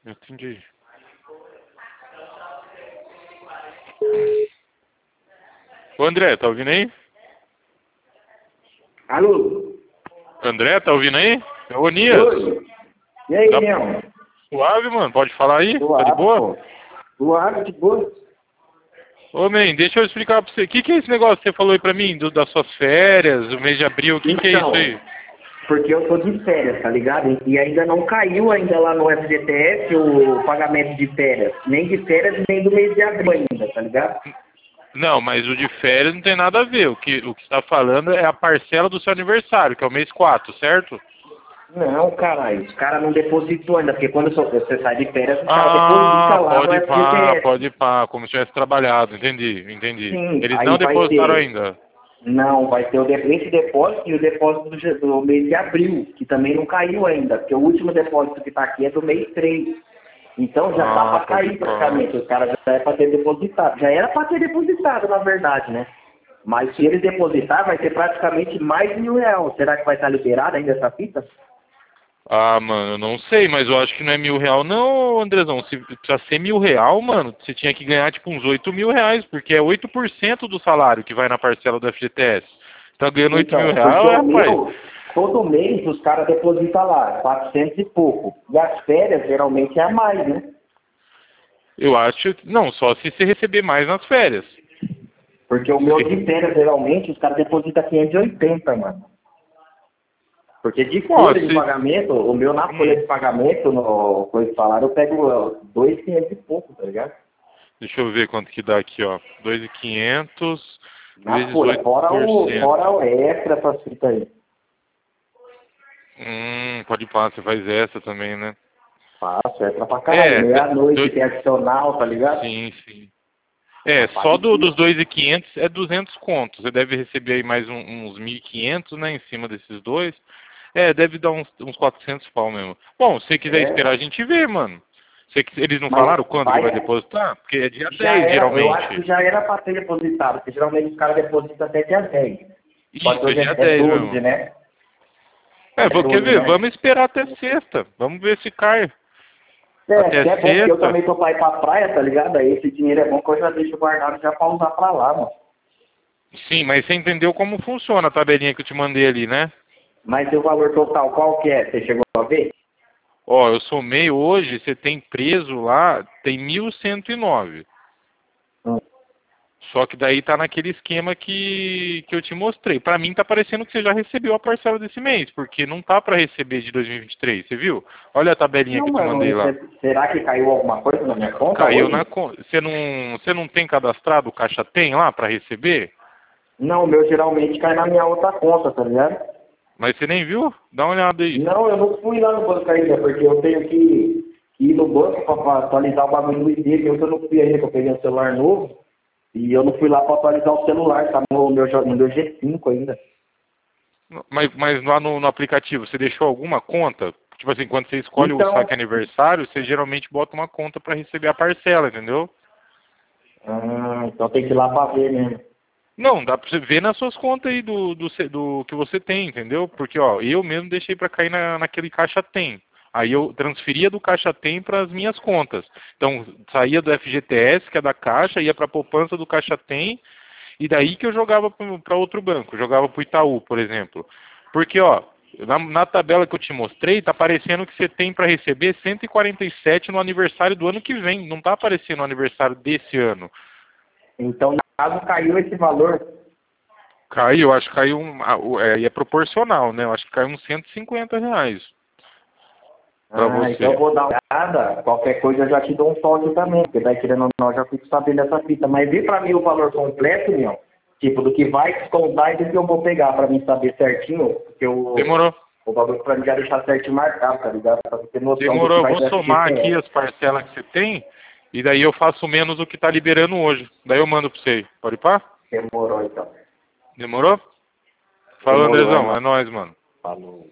Entendi. Ô André, tá ouvindo aí? Alô? André, tá ouvindo aí? É o Onias. Oi. E aí, Tá Leão? suave, mano? Pode falar aí? Tá de Suave, boa? pô. Suave, de boa. Ô, man, deixa eu explicar pra você. O que é esse negócio que você falou aí pra mim? Das suas férias, o mês de abril, o que é isso aí? Porque eu tô de férias, tá ligado? E ainda não caiu ainda lá no FGTS o pagamento de férias. Nem de férias, nem do mês de abril ainda, tá ligado? Não, mas o de férias não tem nada a ver. O que você tá falando é a parcela do seu aniversário, que é o mês 4, certo? Não, caralho. Os caras não depositou ainda, porque quando você sai de férias, os caras Ah, depositam lá no pode FGTS. ir pá, como se tivesse trabalhado, entendi. Sim, Eles não aí vai depositaram ter. ainda. Não, vai ter esse depósito e o depósito do mês de abril, que também não caiu ainda, porque o último depósito que está aqui é do mês 3. Então já está Ah, para pode ir cair pá. praticamente. Os caras já é para ter depositado. Já era para ter depositado, na verdade, né? Mas se eles depositar, vai ter praticamente mais de R$ 1.000. Será que vai estar liberada ainda essa fita? Ah, mano, eu não sei, mas eu acho que não é R$ 1.000 não, Andrezão. Se pra ser R$ 1.000, mano, você tinha que ganhar tipo uns R$ 8.000, porque é 8% do salário que vai na parcela do FGTS. Tá ganhando R$ 8.000, Então, porque o rapaz? meu, todo mês os caras depositam lá, 400 e pouco. E as férias geralmente é a mais, né? Eu acho, não, só se você receber mais nas férias. Porque o meu de férias, geralmente, os caras depositam 580, mano. Porque de Ó, folha de pagamento, o meu na folha de pagamento, no coisa de salário, eu pego 2.500 e pouco, tá ligado? deixa eu ver quanto que dá aqui, ó. 2.500 Na vezes folha, fora 8%. o extra essas fitas aí. Pode falar, você faz essa também, né? Faço, extra pra caralho. É, Meia-noite tem adicional, tá ligado? sim. É, Eu só pago tudo. dos 2.500 é 200 contos. Você deve receber aí mais uns 1.500, né, em cima desses dois. É, deve dar uns 400 pau mesmo. Bom, se você quiser É, esperar, a gente vê, mano. Eles não mas falaram quando que vai vai, depositar? Porque é dia já 10, era, eu acho que geralmente. já era pra ter depositado, porque geralmente os caras depositam até dia 10. Só que Isso, é hoje dia é 10 12, mesmo. né? É, É quer 12, ver? né? Vamos esperar até sexta. Vamos ver se cai. É, Até que é bom, porque eu sexta. também tô pra ir pra praia, tá ligado? Aí esse dinheiro é bom que eu já deixo guardado já pra usar pra lá, mano. Sim, mas você entendeu como funciona a tabelinha que eu te mandei ali, né? Mas o valor total, qual que é? Você chegou a ver? Ó, eu somei hoje, você tem preso lá, tem 1.109. Hum. Só que daí tá naquele esquema que eu te mostrei. Pra mim tá parecendo que você já recebeu a parcela desse mês, porque não tá pra receber de 2023, você viu? Olha a tabelinha Não, que eu te mano, mandei lá. será que caiu alguma coisa na minha conta Caiu na hoje? conta. Você não tem cadastrado o Caixa Tem lá pra receber? Não, o meu geralmente cai na minha outra conta, tá ligado? Mas você nem viu? Dá uma olhada aí. Não, eu não fui lá no banco ainda, porque eu tenho que ir no banco pra atualizar o bagulho do ID, que eu não fui ainda, que eu peguei um celular novo, e eu não fui lá pra atualizar o celular, tá no meu G5 ainda. Mas lá no aplicativo, você deixou alguma conta? Tipo assim, quando você escolhe o Então, saque aniversário, você geralmente bota uma conta pra receber a parcela, entendeu? então tem que ir lá pra ver mesmo. Não, dá pra você ver nas suas contas aí do que você tem, entendeu? Porque, ó, eu mesmo deixei pra cair naquele Caixa Tem. Aí eu transferia do Caixa Tem para as minhas contas. Então, saía do FGTS, que é da Caixa, ia pra poupança do Caixa Tem, e daí que eu jogava para outro banco, jogava pro Itaú, por exemplo. Porque, ó, na tabela que eu te mostrei, tá aparecendo que você tem para receber 147 no aniversário do ano que vem. Não tá aparecendo no aniversário desse ano. Então, no caso, caiu esse valor. Caiu, acho que caiu, e é proporcional, né? Eu acho que caiu uns R$ 150 para Então eu você. vou dar uma olhada, qualquer coisa eu já te dou um toque também, porque daí querendo ou não, eu já fico sabendo dessa fita. Mas vê pra mim o valor completo, meu, tipo, do que vai descontar e do que eu vou pegar pra mim saber certinho, porque Demorou. o valor pra mim já deixar certinho marcado, tá ligado? Pra você ter noção do que Demorou. Eu vai vou do somar aqui FGTS. as parcelas que você tem, e daí eu faço menos do que tá liberando hoje. Daí eu mando para você. Pode ir pá? Demorou então. Demorou? Fala, Demorou, é Andrezão. nóis. É nóis, mano. Falou.